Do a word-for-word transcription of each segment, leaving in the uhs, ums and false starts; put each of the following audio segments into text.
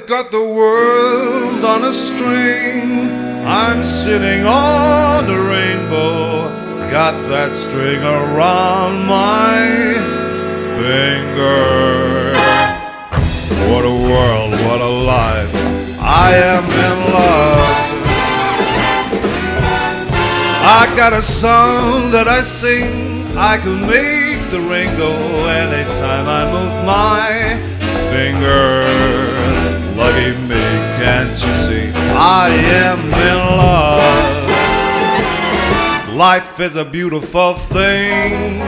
got the world on a string. I'm sitting on the rainbow. Got that string around my finger. What a world, what a life. I am in love. I got a song that I sing. I can make the rain go anytime I move my finger. Lucky me, can't you see? I am in love. Life is a beautiful thing.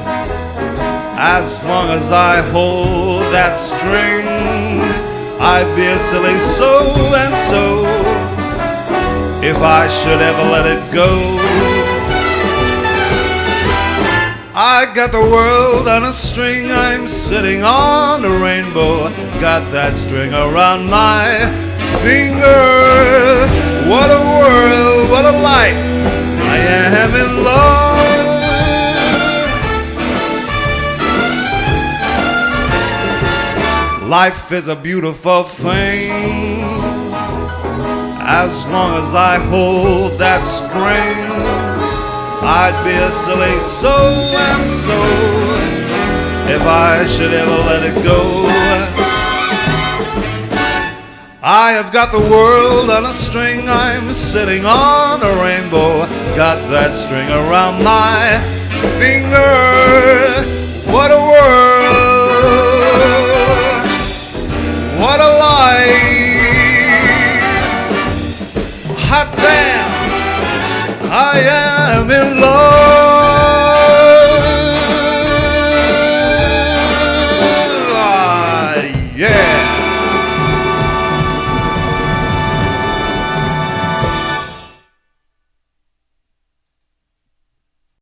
As long as I hold that string, I'd be a silly so and so if I should ever let it go. I got the world on a string. I'm sitting on a rainbow. Got that string around my finger. What a world, what a life. I am in love. Life is a beautiful thing. As long as I hold that string, I'd be a silly so and so if I should ever let it go. I have got the world on a string. I'm sitting on a rainbow. Got that string around my finger. What a world, what a life. Hot damn, I am